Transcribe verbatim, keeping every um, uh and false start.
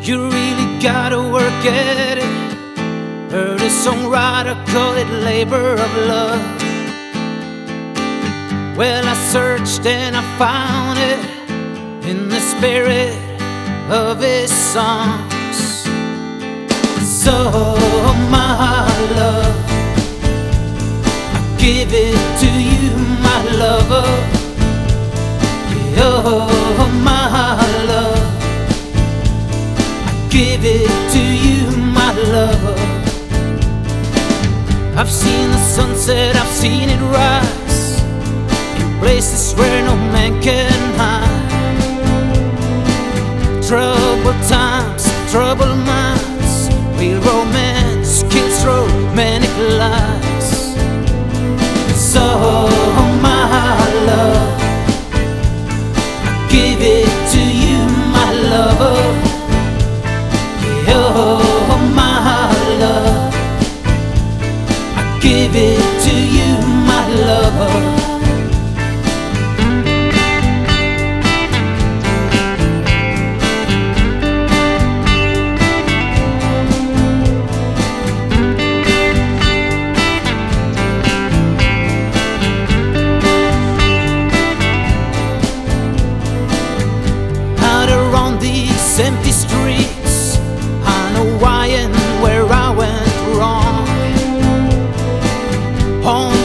You really gotta work at it. Heard a songwriter call it labor of love. Well, I searched and I found it in the spirit of his songs. So my love, I give it to you, my lover. Oh, my love, I give it to you, my lover. I've seen the sunset, I've seen it rise in places where no man can hide. Troubled times, troubled minds, real romance kills romantic lies. So my love, give it to you, my lover. Oh, my love, I give it to you, my lover. Empty streets, I know why and where I went wrong. Home